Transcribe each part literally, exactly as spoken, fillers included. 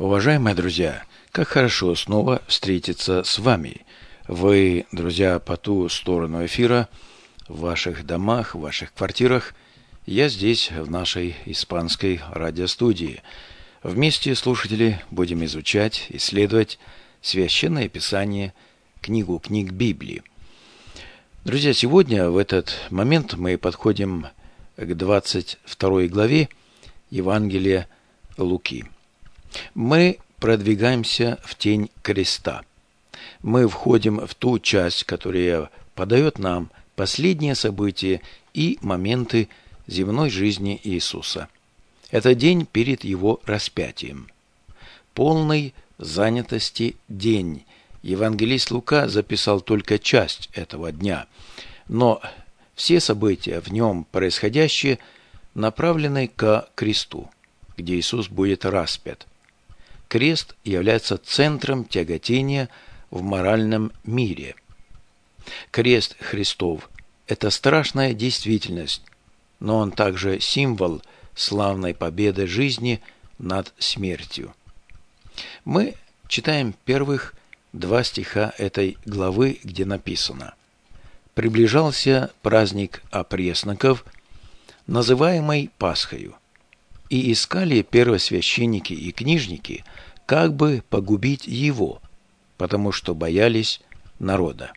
Уважаемые друзья, как хорошо снова встретиться с вами. Вы, друзья, по ту сторону эфира, в ваших домах, в ваших квартирах. Я здесь, в нашей испанской радиостудии. Вместе, слушатели, будем изучать, исследовать Священное Писание, книгу книг Библии. Друзья, сегодня, в этот момент, мы подходим к двадцать второй главе Евангелия Луки. Мы продвигаемся в тень креста. Мы входим в ту часть, которая подает нам последние события и моменты земной жизни Иисуса. Это день перед Его распятием. Полной занятости день. Евангелист Лука записал только часть этого дня, но все события в нем происходящие направлены ко кресту, где Иисус будет распят. Крест является центром тяготения в моральном мире. Крест Христов – это страшная действительность, но он также символ славной победы жизни над смертью. Мы читаем первых два стиха этой главы, где написано: «Приближался праздник опресноков, называемый Пасхою, и искали первосвященники и книжники, как бы погубить его, потому что боялись народа».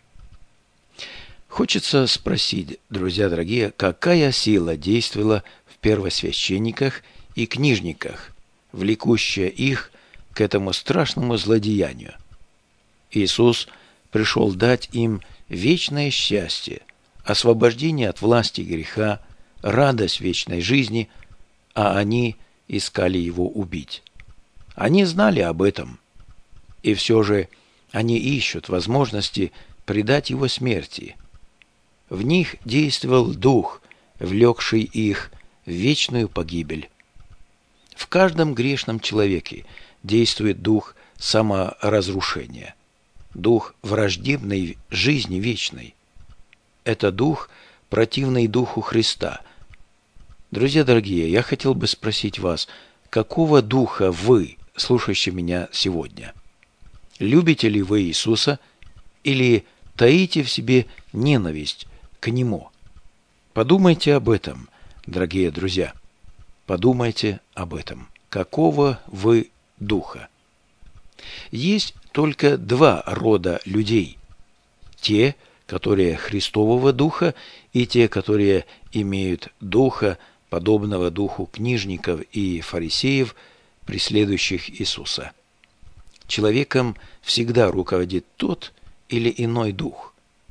Хочется спросить, друзья дорогие, какая сила действовала в первосвященниках и книжниках, влекущая их к этому страшному злодеянию? Иисус пришел дать им вечное счастье, освобождение от власти греха, радость вечной жизни, а они искали его убить. Они знали об этом, и все же они ищут возможности предать его смерти. В них действовал дух, влекший их в вечную погибель. В каждом грешном человеке действует дух саморазрушения, дух враждебной жизни вечной. Это дух, противный духу Христа. Друзья дорогие, я хотел бы спросить вас, какого духа вы, слушающие меня сегодня? Любите ли вы Иисуса или таите в себе ненависть к Нему? Подумайте об этом, дорогие друзья. Подумайте об этом. Какого вы духа? Есть только два рода людей. Те, которые Христового духа, и те, которые имеют духа, подобного духу книжников и фарисеев, преследующих Иисуса. Человеком всегда руководит тот или иной дух.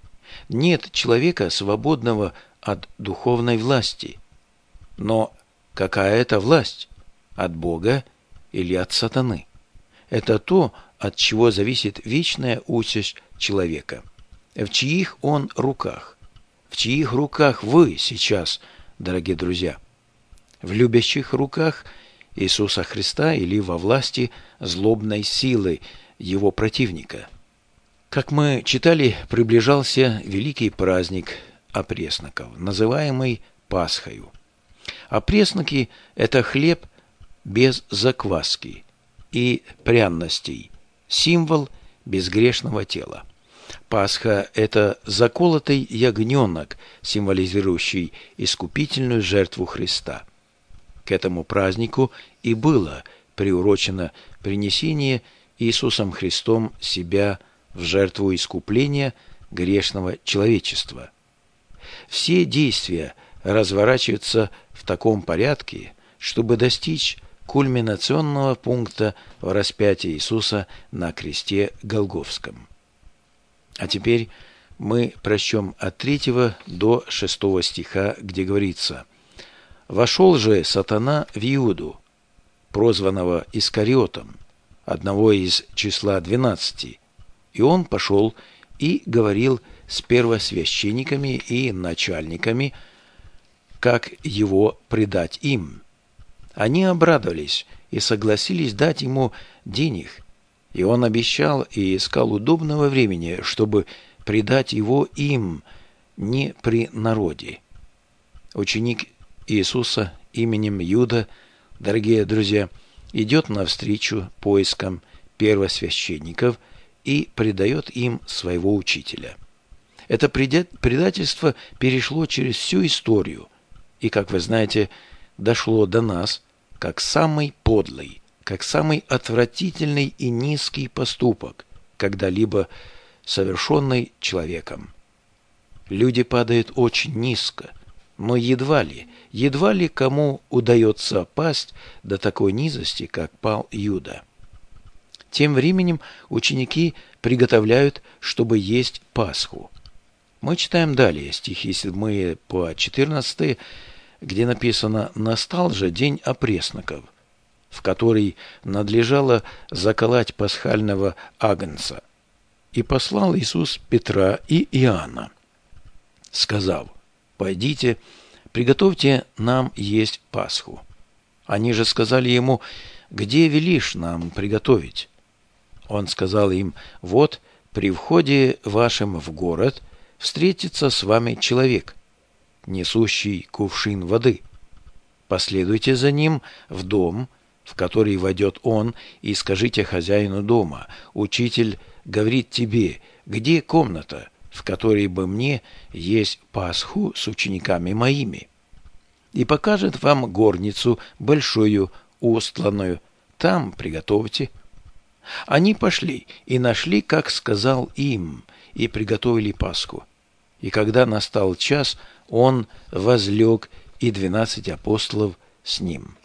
Нет человека, свободного от духовной власти. Но какая это власть? От Бога или от сатаны? Это то, от чего зависит вечная участь человека. В чьих он руках? В чьих руках вы сейчас, дорогие друзья? В любящих руках Иисуса Христа или во власти злобной силы его противника? Как мы читали, приближался великий праздник опресноков, называемый Пасхою. Опресноки – это хлеб без закваски и пряностей, символ безгрешного тела. Пасха – это заколотый ягненок, символизирующий искупительную жертву Христа. К этому празднику и было приурочено принесение Иисусом Христом себя в жертву искупления грешного человечества. Все действия разворачиваются в таком порядке, чтобы достичь кульминационного пункта в распятии Иисуса на кресте Голгофском. А теперь мы прочтем от третьего до шестого стиха, где говорится: «Вошел же сатана в Иуду, прозванного Искариотом, одного из числа двенадцати, и он пошел и говорил с первосвященниками и начальниками, как его предать им. Они обрадовались и согласились дать ему денег, и он обещал и искал удобного времени, чтобы предать его им не при народе». Ученик Иисуса именем Иуда, дорогие друзья, идет навстречу поискам первосвященников и предает им своего учителя. Это предательство перешло через всю историю и, как вы знаете, дошло до нас как самый подлый, как самый отвратительный и низкий поступок, когда-либо совершенный человеком. Люди падают очень низко, но едва ли, едва ли кому удается пасть до такой низости, как пал Иуда. Тем временем ученики приготовляют, чтобы есть Пасху. Мы читаем далее стихи седьмые по четырнадцатые, где написано: «Настал же день опресноков, в который надлежало заколоть пасхального агнца. И послал Иисус Петра и Иоанна, сказав: пойдите, приготовьте нам есть Пасху. Они же сказали ему: где велишь нам приготовить? Он сказал им: вот при входе вашем в город встретится с вами человек, несущий кувшин воды. Последуйте за ним в дом, в который войдет он, и скажите хозяину дома: учитель говорит тебе, где комната, в которой бы мне есть Пасху с учениками моими? И покажет вам горницу большую, устланную. Там приготовьте». Они пошли и нашли, как сказал им, и приготовили Пасху. И когда настал час, он возлег, и двенадцать апостолов с ним.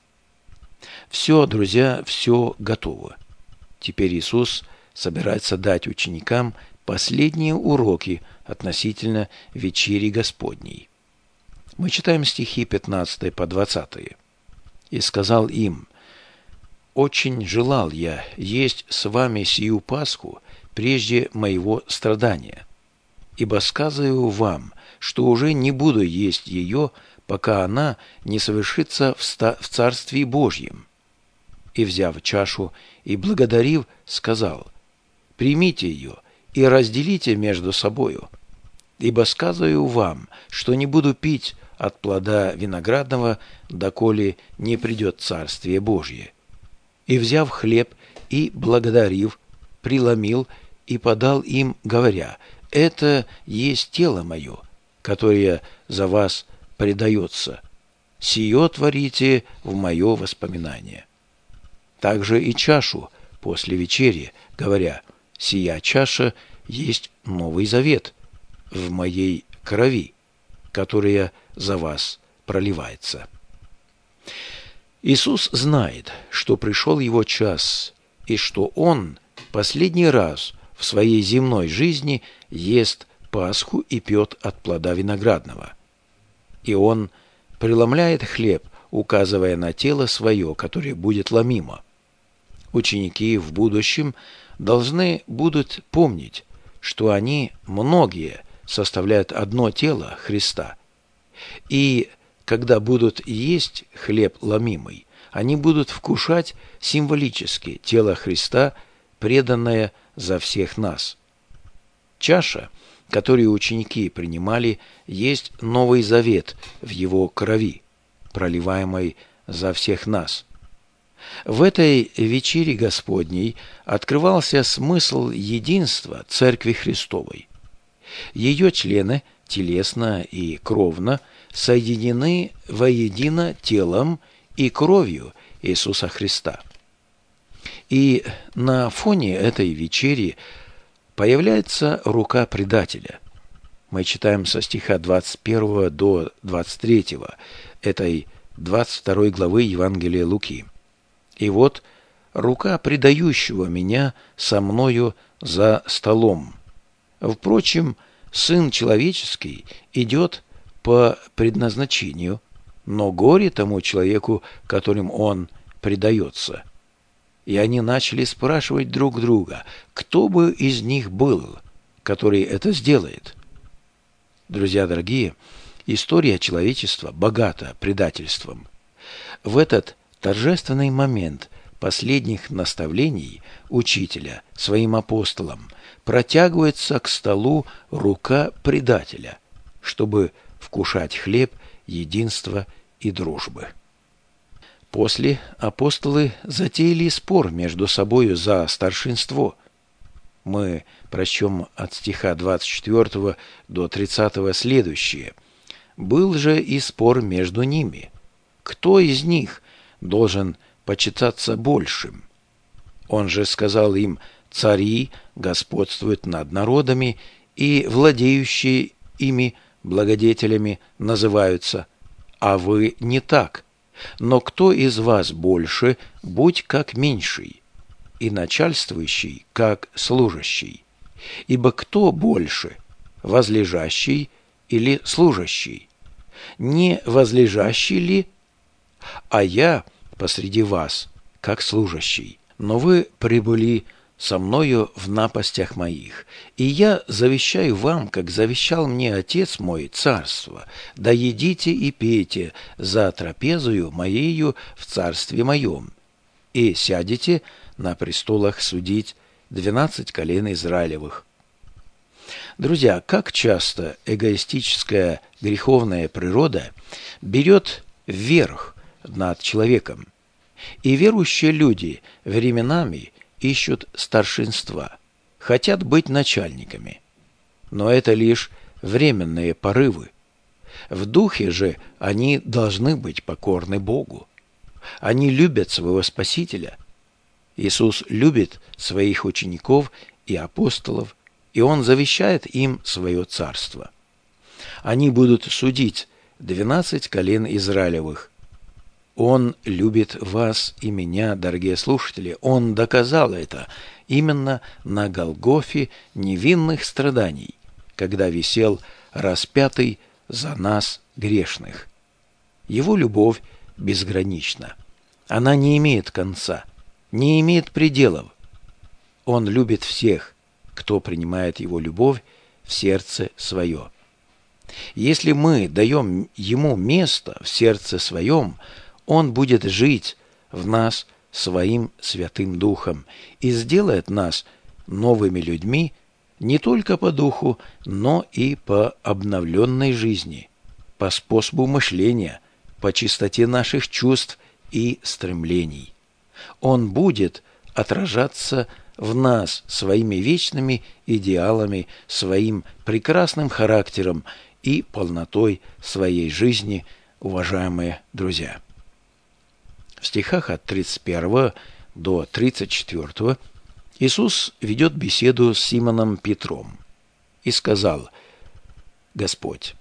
Все, друзья, все готово. Теперь Иисус собирается дать ученикам последние уроки относительно вечери Господней. Мы читаем стихи пятнадцатые по двадцатые. «И сказал им: очень желал я есть с вами сию Пасху прежде моего страдания, ибо сказываю вам, что уже не буду есть ее, пока она не совершится в, ста- в Царстве Божьем. И, взяв чашу и благодарив, сказал: примите ее и разделите между собою, ибо сказываю вам, что не буду пить от плода виноградного, доколе не придет Царствие Божье. И, взяв хлеб и благодарив, преломил и подал им, говоря: это есть тело мое, которое за вас предается. Сие творите в мое воспоминание. Также и чашу после вечери, говоря: сия чаша есть Новый Завет в моей крови, которая за вас проливается». Иисус знает, что пришел его час, и что он последний раз в своей земной жизни ест Пасху и пьет от плода виноградного. И он преломляет хлеб, указывая на тело свое, которое будет ломимо. Ученики в будущем должны будут помнить, что они, многие, составляют одно тело Христа. И когда будут есть хлеб ломимый, они будут вкушать символически тело Христа, преданное за всех нас. Чаша, которую ученики принимали, есть Новый Завет в его крови, проливаемой за всех нас. В этой вечере Господней открывался смысл единства Церкви Христовой. Ее члены телесно и кровно соединены воедино телом и кровью Иисуса Христа. И на фоне этой вечери появляется рука предателя. Мы читаем со стиха двадцать первого до двадцать третьего этой двадцать второй главы Евангелия Луки. «И вот рука предающего меня со мною за столом. Впрочем, Сын Человеческий идет по предназначению, но горе тому человеку, которым он предается». И они начали спрашивать друг друга, кто бы из них был, который это сделает. Друзья дорогие, история человечества богата предательством. В этот торжественный момент последних наставлений учителя своим апостолам протягивается к столу рука предателя, чтобы вкушать хлеб единства и дружбы. После апостолы затеяли спор между собою за старшинство. Мы прочтем от стиха двадцать четвёртого до тридцатого следующее. «Был же и спор между ними. Кто из них должен почитаться большим? Он же сказал им: цари господствуют над народами, и владеющие ими благодетелями называются, а вы не так. Но кто из вас больше, будь как меньший, и начальствующий, как служащий. Ибо кто больше, возлежащий или служащий? Не возлежащий ли? А я посреди вас, как служащий. Но вы прибыли со мною в напастях моих, и я завещаю вам, как завещал мне Отец мой, царство, да едите и пейте за трапезою моею в царстве моем, и сядете на престолах судить двенадцать колен Израилевых». Друзья, как часто эгоистическая греховная природа берет верх над человеком, и верующие люди временами ищут старшинства, хотят быть начальниками. Но это лишь временные порывы. В духе же они должны быть покорны Богу. Они любят своего Спасителя. Иисус любит своих учеников и апостолов, и Он завещает им свое царство. Они будут судить двенадцать колен Израилевых. Он любит вас и меня, дорогие слушатели. Он доказал это именно на Голгофе невинных страданий, когда висел распятый за нас грешных. Его любовь безгранична. Она не имеет конца, не имеет пределов. Он любит всех, кто принимает Его любовь в сердце свое. Если мы даем Ему место в сердце своем, Он будет жить в нас Своим Святым Духом и сделает нас новыми людьми не только по духу, но и по обновленной жизни, по способу мышления, по чистоте наших чувств и стремлений. Он будет отражаться в нас своими вечными идеалами, своим прекрасным характером и полнотой своей жизни, уважаемые друзья. В стихах от тридцать первого до тридцать четвёртого Иисус ведет беседу с Симоном Петром и сказал: «Господь,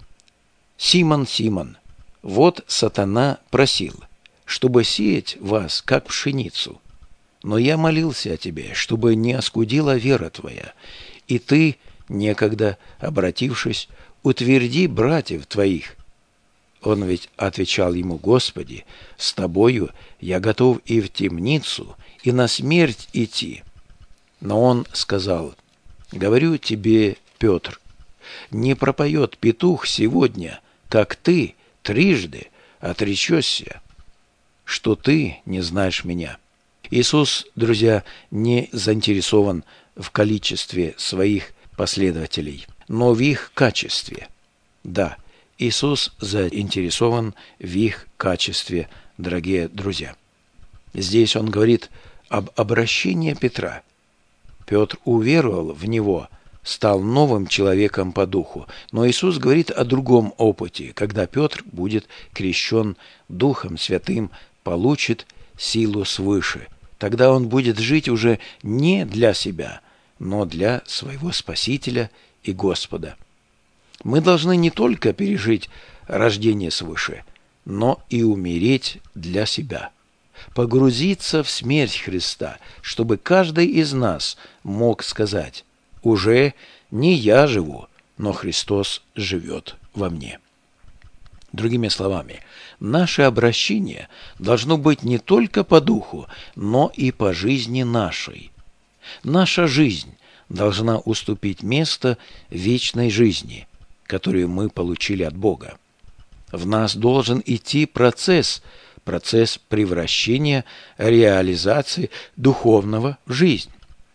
Симон, Симон, вот сатана просил, чтобы сеять вас, как пшеницу. Но я молился о тебе, чтобы не оскудила вера твоя, и ты, некогда обратившись, утверди братьев твоих». Он ведь отвечал ему: «Господи, с тобою я готов и в темницу, и на смерть идти». Но он сказал: «Говорю тебе, Петр, не пропоет петух сегодня, как ты трижды отречешься, что ты не знаешь меня». Иисус, друзья, не заинтересован в количестве своих последователей, но в их качестве. Да, Иисус заинтересован в их качестве, дорогие друзья. Здесь он говорит об обращении Петра. Петр уверовал в Него, стал новым человеком по духу. Но Иисус говорит о другом опыте, когда Петр будет крещен Духом Святым, получит силу свыше. Тогда он будет жить уже не для себя, но для своего Спасителя и Господа. Мы должны не только пережить рождение свыше, но и умереть для себя, погрузиться в смерть Христа, чтобы каждый из нас мог сказать: «Уже не я живу, но Христос живет во мне». Другими словами, наше обращение должно быть не только по духу, но и по жизни нашей. Наша жизнь должна уступить место вечной жизни, которую мы получили от Бога. В нас должен идти процесс, процесс превращения, реализации духовного в жизнь.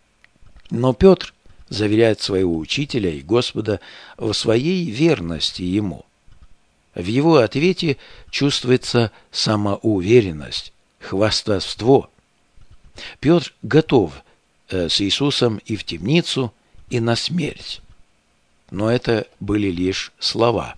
Но Петр заверяет своего учителя и Господа в своей верности ему. В его ответе чувствуется самоуверенность, хвастовство. Петр готов с Иисусом и в темницу, и на смерть. Но это были лишь слова.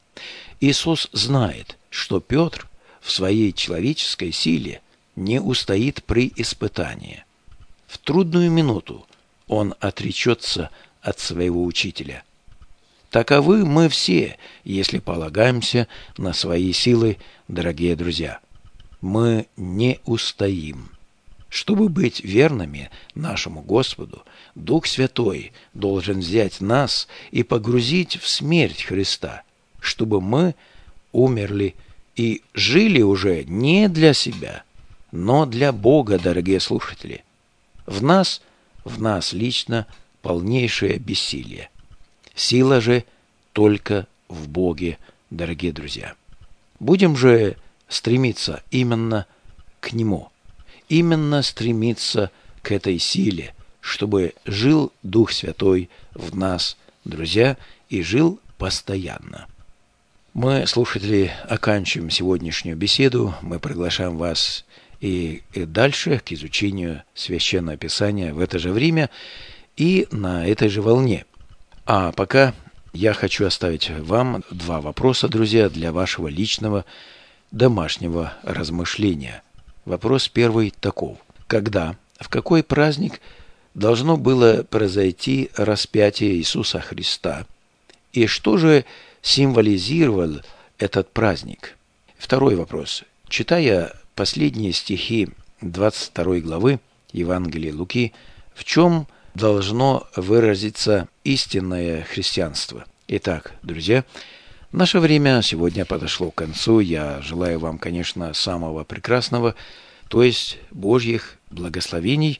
Иисус знает, что Петр в своей человеческой силе не устоит при испытании. В трудную минуту он отречется от своего учителя. Таковы мы все, если полагаемся на свои силы, дорогие друзья. Мы не устоим. Чтобы быть верными нашему Господу, Дух Святой должен взять нас и погрузить в смерть Христа, чтобы мы умерли и жили уже не для себя, но для Бога, дорогие слушатели. В нас, в нас лично полнейшее бессилие. Сила же только в Боге, дорогие друзья. Будем же стремиться именно к Нему, именно стремиться к этой силе, чтобы жил Дух Святой в нас, друзья, и жил постоянно. Мы, слушатели, оканчиваем сегодняшнюю беседу. Мы приглашаем вас и дальше к изучению Священного Писания в это же время и на этой же волне. А пока я хочу оставить вам два вопроса, друзья, для вашего личного домашнего размышления. Вопрос первый таков. Когда, в какой праздник должно было произойти распятие Иисуса Христа? И что же символизировал этот праздник? Второй вопрос. Читая последние стихи двадцать второй главы Евангелия Луки, в чем должно выразиться истинное христианство? Итак, друзья, наше время сегодня подошло к концу. Я желаю вам, конечно, самого прекрасного, то есть Божьих благословений.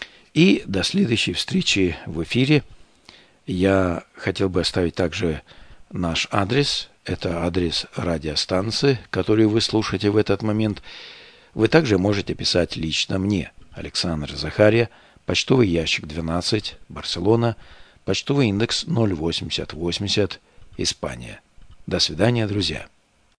И до следующей встречи в эфире. Я хотел бы оставить также наш адрес. Это адрес радиостанции, который вы слушаете в этот момент. Вы также можете писать лично мне, Александр Захария, почтовый ящик двенадцать, Барселона, почтовый индекс ноль восемьдесят восемьдесят, Испания. До свидания, друзья.